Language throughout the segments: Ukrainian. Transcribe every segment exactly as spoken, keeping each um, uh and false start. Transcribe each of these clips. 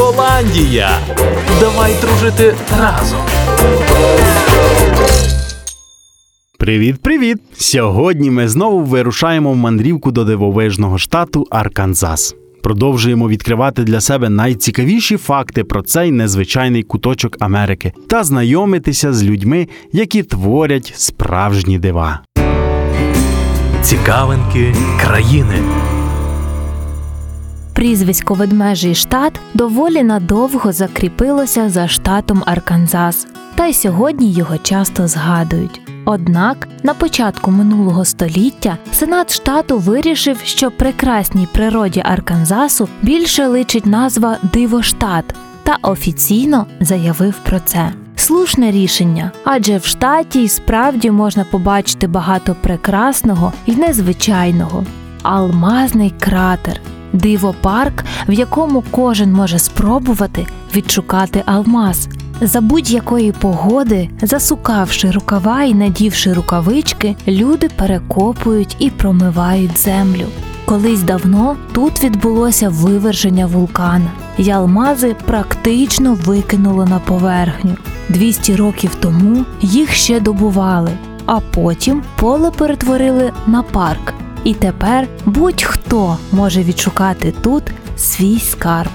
Голландія! Давай дружити разом! Привіт-привіт! Сьогодні ми знову вирушаємо в мандрівку до дивовижного штату Арканзас. Продовжуємо відкривати для себе найцікавіші факти про цей незвичайний куточок Америки та знайомитися з людьми, які творять справжні дива. Цікавинки країни. Прізвисько «Ведмежий штат» доволі надовго закріпилося за штатом Арканзас, та й сьогодні його часто згадують. Однак, на початку минулого століття Сенат штату вирішив, що прекрасній природі Арканзасу більше личить назва «Дивоштат» та офіційно заявив про це. Слушне рішення, адже в штаті й справді можна побачити багато прекрасного і незвичайного. Алмазний кратер – дивопарк, в якому кожен може спробувати відшукати алмаз. За будь-якої погоди, засукавши рукава і надівши рукавички, люди перекопують і промивають землю. Колись давно тут відбулося виверження вулкана, і алмази практично викинуло на поверхню. двісті років тому їх ще добували, а потім поле перетворили на парк. І тепер будь-хто може відшукати тут свій скарб.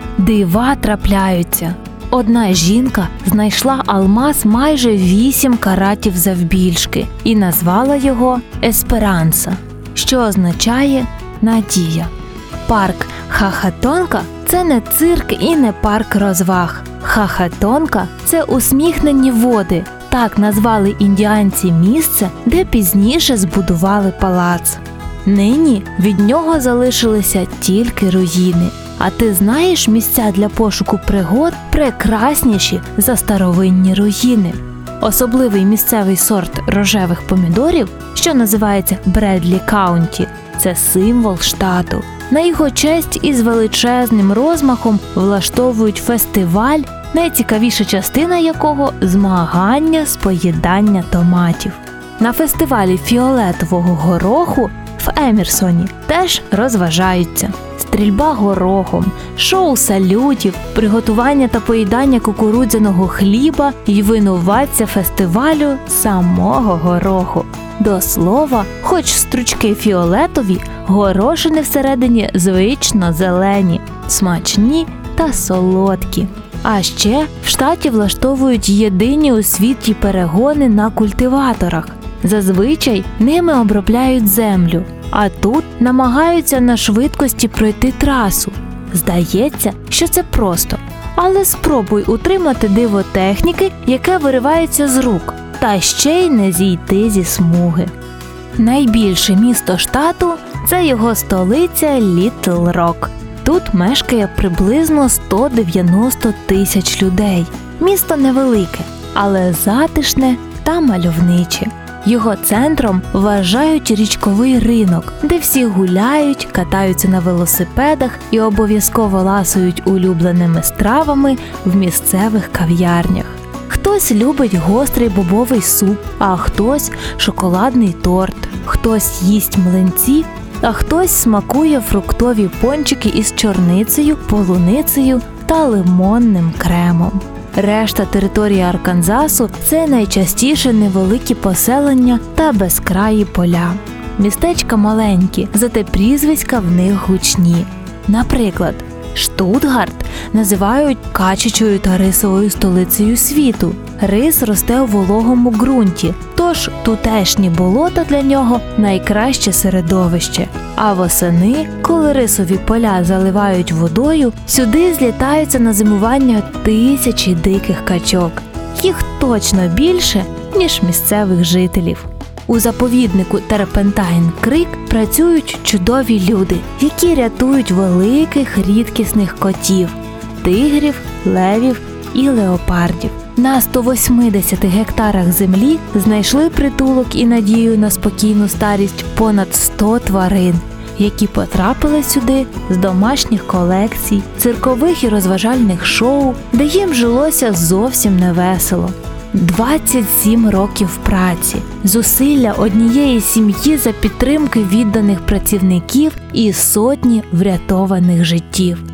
Дива трапляються. Одна жінка знайшла алмаз майже вісім каратів завбільшки і назвала його Есперанса, що означає «надія». Парк Хахатонка – це не цирк і не парк розваг. Хахатонка – це усміхнені води. Так назвали індіанці місце, де пізніше збудували палац. Нині від нього залишилися тільки руїни. А ти знаєш місця для пошуку пригод прекрасніші за старовинні руїни? Особливий місцевий сорт рожевих помідорів, що називається Бредлі Каунті, це символ штату. На його честь із величезним розмахом влаштовують фестиваль, найцікавіша частина якого – змагання з поїдання томатів. На фестивалі фіолетового гороху в Емерсоні теж розважаються. Стрільба горохом, шоу салютів, приготування та поїдання кукурудзяного хліба і винуватця фестивалю самого гороху. До слова, хоч стручки фіолетові, горошини всередині звично зелені, смачні та солодкі. А ще в штаті влаштовують єдині у світі перегони на культиваторах. Зазвичай ними обробляють землю, а тут намагаються на швидкості пройти трасу. Здається, що це просто, але спробуй утримати диво техніки, яке виривається з рук, та ще й не зійти зі смуги. Найбільше місто штату – це його столиця Літл Рок. Тут мешкає приблизно сто дев'яносто тисяч людей. Місто невелике, але затишне та мальовниче. Його центром вважають річковий ринок, де всі гуляють, катаються на велосипедах і обов'язково ласують улюбленими стравами в місцевих кав'ярнях. Хтось любить гострий бобовий суп, а хтось – шоколадний торт, хтось їсть млинці, а хтось смакує фруктові пончики із чорницею, полуницею та лимонним кремом. Решта території Арканзасу – це найчастіше невеликі поселення та безкраї поля. Містечка маленькі, зате прізвиська в них гучні. Наприклад, Штутгарт називають качачою та рисовою столицею світу. Рис росте у вологому ґрунті, тож тутешні болота для нього – найкраще середовище. А восени, коли рисові поля заливають водою, сюди злітаються на зимування тисячі диких качок. Їх точно більше, ніж місцевих жителів. У заповіднику Терпентайн Крік працюють чудові люди, які рятують великих рідкісних котів – тигрів, левів і леопардів. На сто вісімдесят гектарах землі знайшли притулок і надію на спокійну старість понад сто тварин, які потрапили сюди з домашніх колекцій, циркових і розважальних шоу, де їм жилося зовсім невесело. двадцять сім років праці, зусилля однієї сім'ї за підтримки відданих працівників і сотні врятованих життів.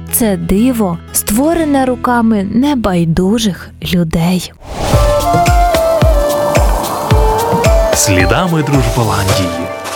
Це диво, створене руками небайдужих людей. Слідами Дружболандії.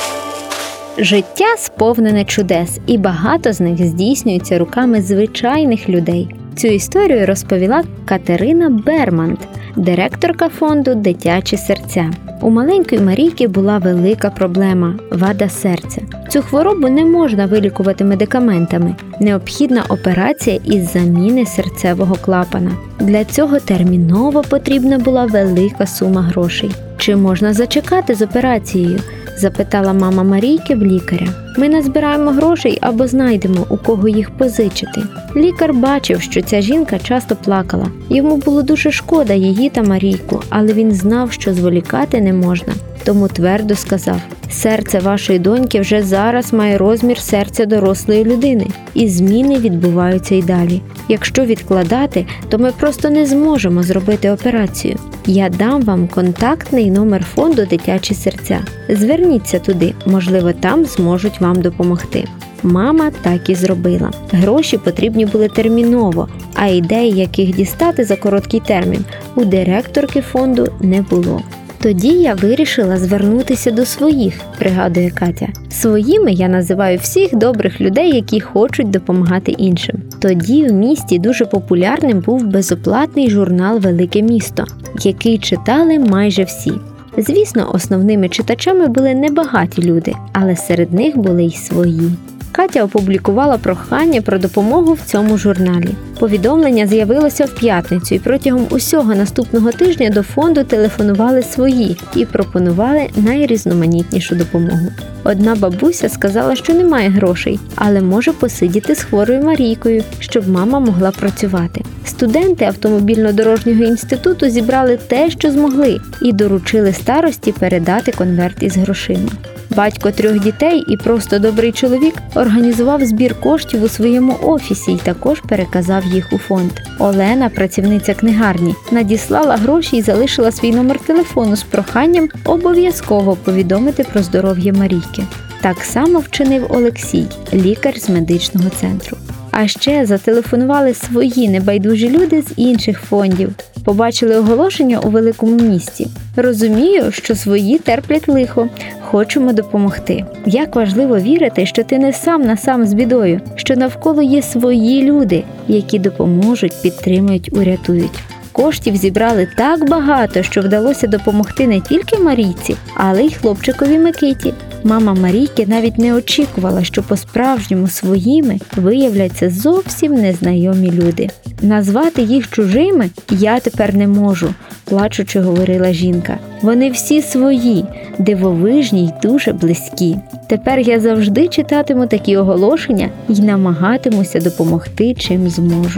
Життя сповнене чудес, і багато з них здійснюється руками звичайних людей. Цю історію розповіла Катерина Бермант, директорка фонду «Дитячі серця». У маленької Марійки була велика проблема – вада серця. Цю хворобу не можна вилікувати медикаментами. Необхідна операція із заміни серцевого клапана. Для цього терміново потрібна була велика сума грошей. «Чи можна зачекати з операцією?» – запитала мама Марійки в лікаря. «Ми назбираємо грошей або знайдемо, у кого їх позичити». Лікар бачив, що ця жінка часто плакала. Йому було дуже шкода її та Марійку, але він знав, що зволікати не можна. Тому твердо сказав: «Серце вашої доньки вже зараз має розмір серця дорослої людини, і зміни відбуваються й далі. Якщо відкладати, то ми просто не зможемо зробити операцію. Я дам вам контактний номер фонду «Дитячі серця». Зверніться туди, можливо, там зможуть вам допомогти». Мама так і зробила. Гроші потрібні були терміново, а ідеї, як їх дістати за короткий термін, у директорки фонду не було. «Тоді я вирішила звернутися до своїх», – пригадує Катя. «Своїми я називаю всіх добрих людей, які хочуть допомагати іншим». Тоді в місті дуже популярним був безоплатний журнал «Велике місто», який читали майже всі. Звісно, основними читачами були небагаті люди, але серед них були й свої. Катя опублікувала прохання про допомогу в цьому журналі. Повідомлення з'явилося в п'ятницю, і протягом усього наступного тижня до фонду телефонували свої і пропонували найрізноманітнішу допомогу. Одна бабуся сказала, що немає грошей, але може посидіти з хворою Марійкою, щоб мама могла працювати. Студенти автомобільно-дорожнього інституту зібрали те, що змогли, і доручили старості передати конверт із грошима. Батько трьох дітей і просто добрий чоловік організував збір коштів у своєму офісі і також переказав їх у фонд. Олена, працівниця книгарні, надіслала гроші і залишила свій номер телефону з проханням обов'язково повідомити про здоров'я Марійки. Так само вчинив Олексій, лікар з медичного центру. А ще зателефонували свої небайдужі люди з інших фондів. Побачили оголошення у великому місті. «Розумію, що свої терплять лихо. Хочемо допомогти». Як важливо вірити, що ти не сам на сам з бідою, що навколо є свої люди, які допоможуть, підтримують, урятують. Коштів зібрали так багато, що вдалося допомогти не тільки Марійці, але й хлопчикові Микиті. Мама Марійки навіть не очікувала, що по-справжньому своїми виявляться зовсім незнайомі люди. «Назвати їх чужими я тепер не можу», – плачучи говорила жінка. «Вони всі свої, дивовижні й дуже близькі. Тепер я завжди читатиму такі оголошення і намагатимуся допомогти, чим зможу».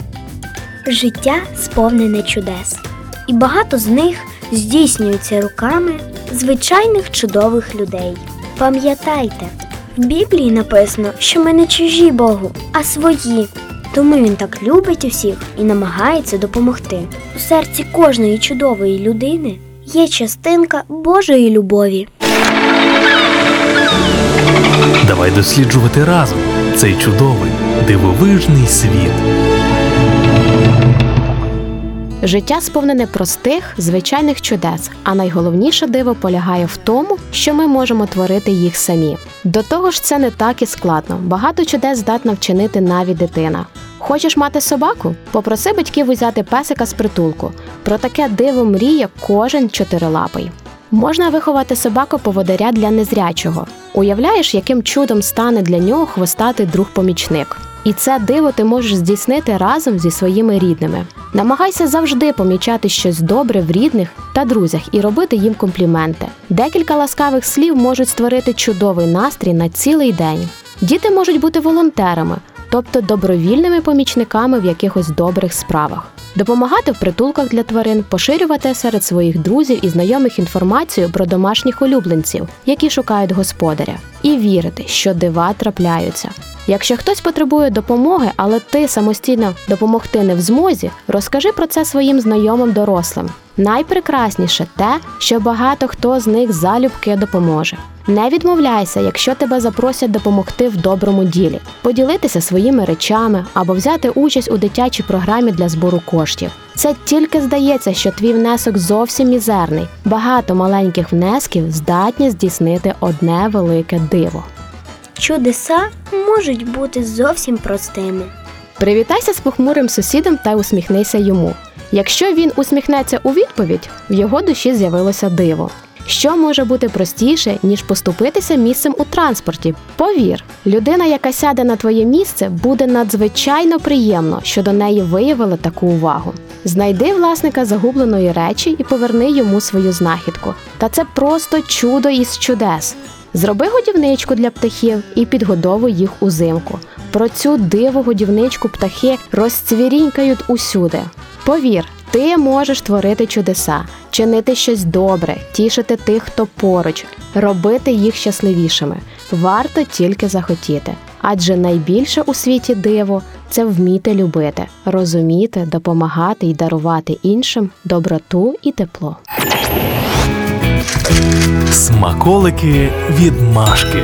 Життя сповнене чудес, і багато з них здійснюються руками звичайних чудових людей. Пам'ятайте, в Біблії написано, що ми не чужі Богу, а свої. Тому Він так любить усіх і намагається допомогти. У серці кожної чудової людини є частинка Божої любові. Давай досліджувати разом цей чудовий, дивовижний світ. Життя сповнене простих, звичайних чудес, а найголовніше диво полягає в тому, що ми можемо творити їх самі. До того ж, це не так і складно. Багато чудес здатна вчинити навіть дитина. Хочеш мати собаку? Попроси батьків узяти песика з притулку. Про таке диво мріє кожен чотирилапий. Можна виховати собаку-поводиря для незрячого. Уявляєш, яким чудом стане для нього хвостатий друг-помічник. І це диво ти можеш здійснити разом зі своїми рідними. Намагайся завжди помічати щось добре в рідних та друзях і робити їм компліменти. Декілька ласкавих слів можуть створити чудовий настрій на цілий день. Діти можуть бути волонтерами, тобто добровільними помічниками в якихось добрих справах. Допомагати в притулках для тварин, поширювати серед своїх друзів і знайомих інформацію про домашніх улюбленців, які шукають господаря. І вірити, що дива трапляються. Якщо хтось потребує допомоги, але ти самостійно допомогти не в змозі, розкажи про це своїм знайомим дорослим. Найпрекрасніше те, що багато хто з них залюбки допоможе. Не відмовляйся, якщо тебе запросять допомогти в доброму ділі, поділитися своїми речами або взяти участь у дитячій програмі для збору коштів. Це тільки здається, що твій внесок зовсім мізерний. Багато маленьких внесків здатні здійснити одне велике диво. Чудеса можуть бути зовсім простими. Привітайся з похмурим сусідом та усміхнися йому. Якщо він усміхнеться у відповідь, в його душі з'явилося диво. Що може бути простіше, ніж поступитися місцем у транспорті? Повір, людина, яка сяде на твоє місце, буде надзвичайно приємно, що до неї виявили таку увагу. Знайди власника загубленої речі і поверни йому свою знахідку. Та це просто чудо із чудес. Зроби годівничку для птахів і підгодовуй їх узимку. Про цю диво-годівничку птахи розцвірінькають усюди. Повір, ти можеш творити чудеса, чинити щось добре, тішити тих, хто поруч, робити їх щасливішими. Варто тільки захотіти. Адже найбільше у світі диво – це вміти любити, розуміти, допомагати й дарувати іншим доброту і тепло. Смаколики від Машки.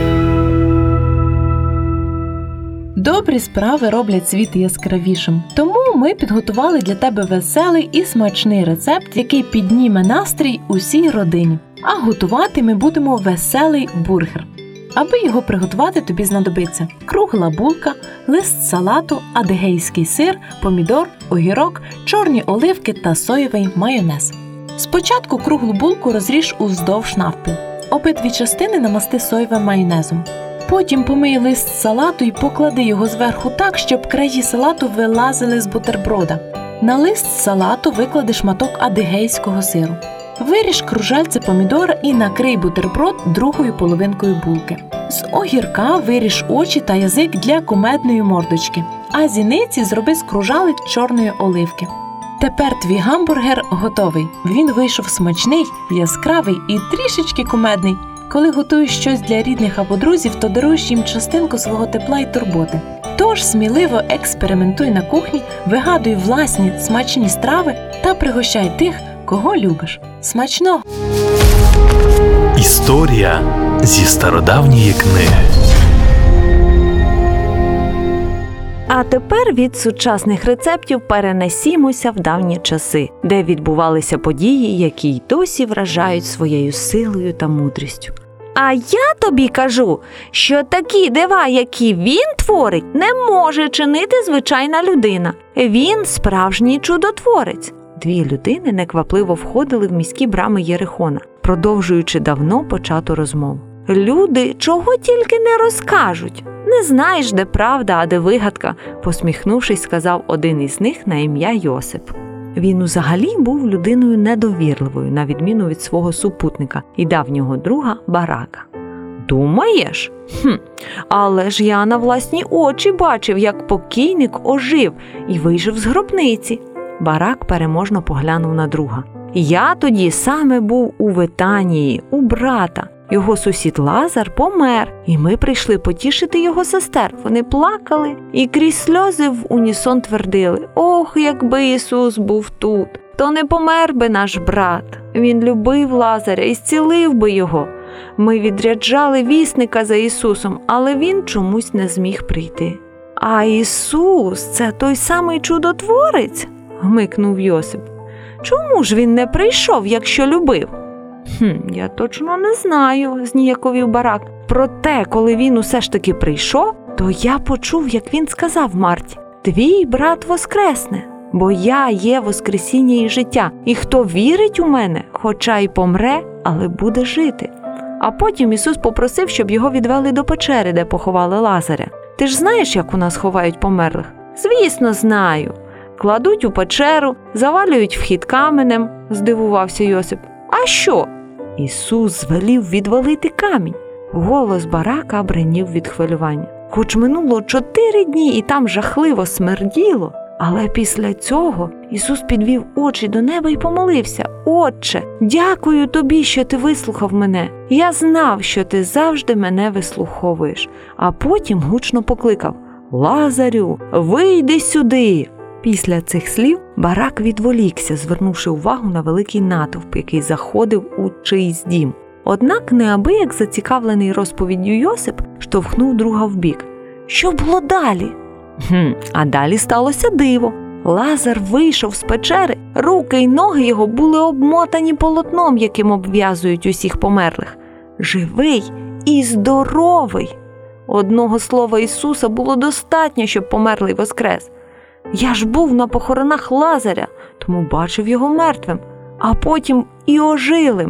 Добрі справи роблять світ яскравішим. Тому ми підготували для тебе веселий і смачний рецепт, який підніме настрій усій родині. А готувати ми будемо веселий бургер. Аби його приготувати, тобі знадобиться кругла булка, лист салату, адигейський сир, помідор, огірок, чорні оливки та соєвий майонез. Спочатку круглу булку розріж уздовж навпіл. Обидві частини намасти соєвим майонезом. Потім помий лист салату і поклади його зверху так, щоб краї салату вилазили з бутерброда. На лист салату виклади шматок адигейського сиру. Виріж кружальце помідора і накрий бутерброд другою половинкою булки. З огірка виріж очі та язик для кумедної мордочки, а зіниці зроби з кружалик чорної оливки. Тепер твій гамбургер готовий. Він вийшов смачний, яскравий і трішечки кумедний. Коли готуєш щось для рідних або друзів, то даруєш їм частинку свого тепла і турботи. Тож сміливо експериментуй на кухні, вигадуй власні смачні страви та пригощай тих, кого любиш. Смачного! Історія зі стародавньої книги. А тепер від сучасних рецептів перенесімося в давні часи, де відбувалися події, які й досі вражають своєю силою та мудрістю. А я тобі кажу, що такі дива, які він творить, не може чинити звичайна людина. Він справжній чудотворець. Дві людини неквапливо входили в міські брами Єрихона, продовжуючи давно почату розмову. Люди чого тільки не розкажуть. Не знаєш, де правда, а де вигадка, посміхнувшись, сказав один із них на ім'я Йосип. Він взагалі був людиною недовірливою, на відміну від свого супутника і давнього друга Барака. Думаєш? Хм, але ж я на власні очі бачив, як покійник ожив і вийшов з гробниці. Барак переможно поглянув на друга. Я тоді саме був у Витанії, у брата. Його сусід Лазар помер, і ми прийшли потішити його сестер. Вони плакали і крізь сльози в унісон твердили: «Ох, якби Ісус був тут, то не помер би наш брат. Він любив Лазаря і зцілив би його. Ми відряджали вісника за Ісусом, але він чомусь не зміг прийти». «А Ісус – це той самий чудотворець?» – гмикнув Йосип. «Чому ж він не прийшов, якщо любив?» «Хм, я точно не знаю», – зніяковів Барак. «Проте, коли він усе ж таки прийшов, то я почув, як він сказав Марті: твій брат воскресне, бо я є воскресіння і життя, і хто вірить у мене, хоча й помре, але буде жити». А потім Ісус попросив, щоб його відвели до печери, де поховали Лазаря. «Ти ж знаєш, як у нас ховають померлих?» «Звісно, знаю. Кладуть у печеру, завалюють вхід каменем», – здивувався Йосип. «А що?» Ісус звелів відвалити камінь. Голос Барака бринів від хвилювання. Хоч минуло чотири дні і там жахливо смерділо, але після цього Ісус підвів очі до неба і помолився: «Отче, дякую тобі, що ти вислухав мене. Я знав, що ти завжди мене вислуховуєш». А потім гучно покликав: «Лазарю, вийди сюди!» Після цих слів Барак відволікся, звернувши увагу на великий натовп, який заходив у чийсь дім. Однак неабияк зацікавлений розповіддю Йосип штовхнув друга вбік. Що було далі? Хм, а далі сталося диво. Лазар вийшов з печери, руки й ноги його були обмотані полотном, яким обв'язують усіх померлих. Живий і здоровий. Одного слова Ісуса було достатньо, щоб померлий воскрес. Я ж був на похоронах Лазаря, тому бачив його мертвим, а потім і ожилим.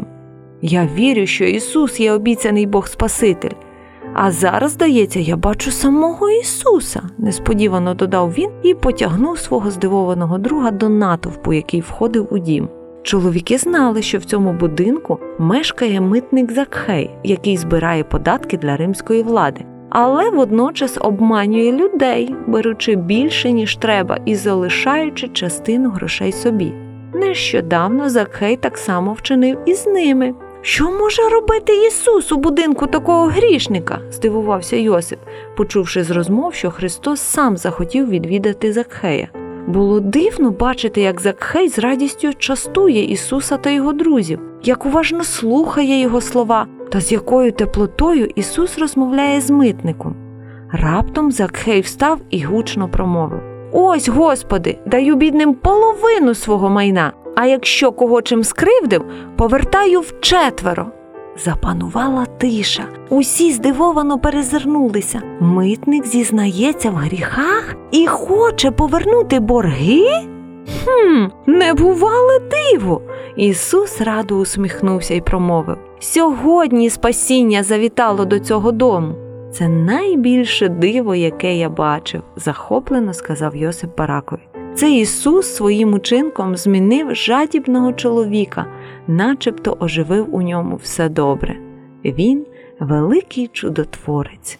Я вірю, що Ісус є обіцяний Бог-Спаситель. А зараз, здається, я бачу самого Ісуса, несподівано додав він і потягнув свого здивованого друга до натовпу, який входив у дім. Чоловіки знали, що в цьому будинку мешкає митник Закхей, який збирає податки для римської влади, але водночас обманює людей, беручи більше, ніж треба, і залишаючи частину грошей собі. Нещодавно Закхей так само вчинив і з ними. «Що може робити Ісус у будинку такого грішника?» – здивувався Йосип, почувши з розмов, що Христос сам захотів відвідати Закхея. Було дивно бачити, як Закхей з радістю частує Ісуса та його друзів, як уважно слухає його слова, та з якою теплотою Ісус розмовляє з митником. Раптом Закхей встав і гучно промовив: «Ось, Господи, даю бідним половину свого майна, а якщо кого чим скривдив, повертаю вчетверо». Запанувала тиша. Усі здивовано перезирнулися. Митник зізнається в гріхах і хоче повернути борги? Хм, небувале диво! Ісус радо усміхнувся і промовив: «Сьогодні спасіння завітало до цього дому». «Це найбільше диво, яке я бачив», – захоплено сказав Йосип Баракові. Це Ісус своїм учинком змінив жадібного чоловіка, начебто оживив у ньому все добре. Він – великий чудотворець.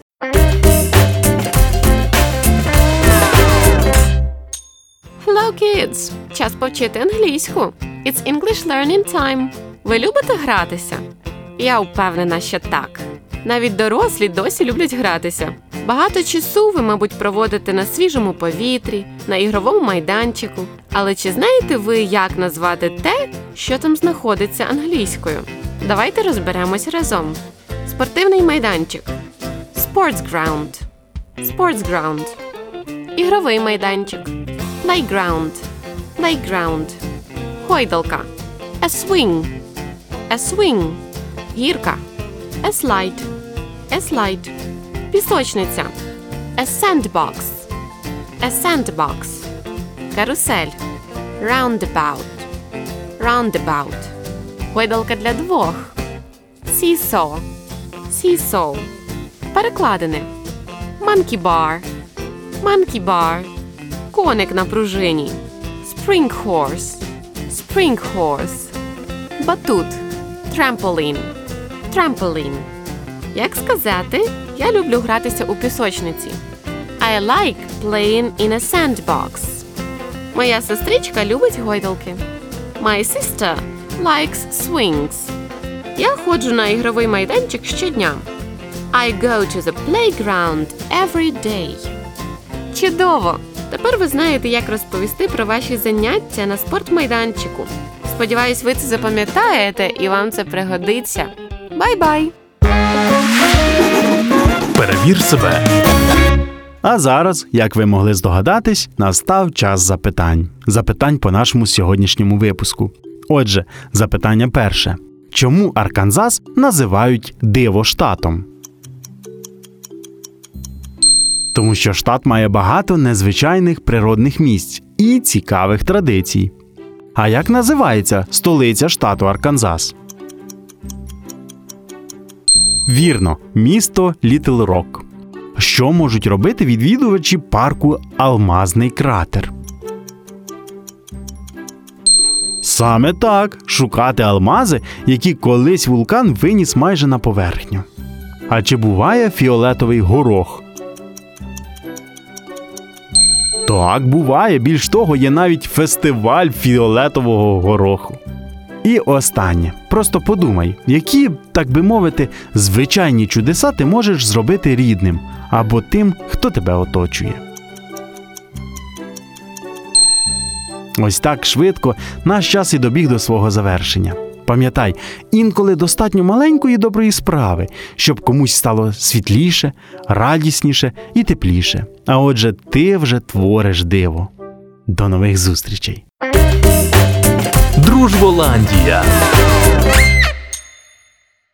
Hello, kids! Час повчити англійську. It's English learning time. Ви любите гратися? Я впевнена, що так. Навіть дорослі досі люблять гратися. Багато часу ви, мабуть, проводите на свіжому повітрі, на ігровому майданчику. Але чи знаєте ви, як назвати те, що там знаходиться англійською? Давайте розберемось разом. Спортивний майданчик. Sports ground. Sports ground. Ігровий майданчик. Playground. Playground. Гойдалка. A swing. A swing. Гірка. A slide. A slide. Пісочниця. A sandbox. A sandbox. Карусель. Roundabout. Roundabout. Гойдалка для двох. Seesaw. Seesaw. Перекладини. Monkey bar. Monkey bar. Коник на пружині. Spring horse. Spring horse. Батут. Trampoline. Trampoline. Як сказати, я люблю гратися у пісочниці. I like playing in a sandbox. Моя сестричка любить гойдалки. My sister likes swings. Я ходжу на ігровий майданчик щодня. I go to the playground every day. Чудово! Тепер ви знаєте, як розповісти про ваші заняття на спортмайданчику. Сподіваюсь, ви це запам'ятаєте і вам це пригодиться. Бай-бай! Перевір себе. А зараз, як ви могли здогадатись, настав час запитань. Запитань по нашому сьогоднішньому випуску. Отже, запитання перше. Чому Арканзас називають диво-штатом? Тому що штат має багато незвичайних природних місць і цікавих традицій. А як називається столиця штату Арканзас? Вірно, місто Літл Рок. Що можуть робити відвідувачі парку Алмазний кратер? Саме так, шукати алмази, які колись вулкан виніс майже на поверхню. А чи буває фіолетовий горох? Так, буває. Більш того, є навіть фестиваль фіолетового гороху. І останнє. Просто подумай, які, так би мовити, звичайні чудеса ти можеш зробити рідним або тим, хто тебе оточує. Ось так швидко наш час і добіг до свого завершення. Пам'ятай, інколи достатньо маленької доброї справи, щоб комусь стало світліше, радісніше і тепліше. А отже, ти вже твориш диво. До нових зустрічей! Дружболандія.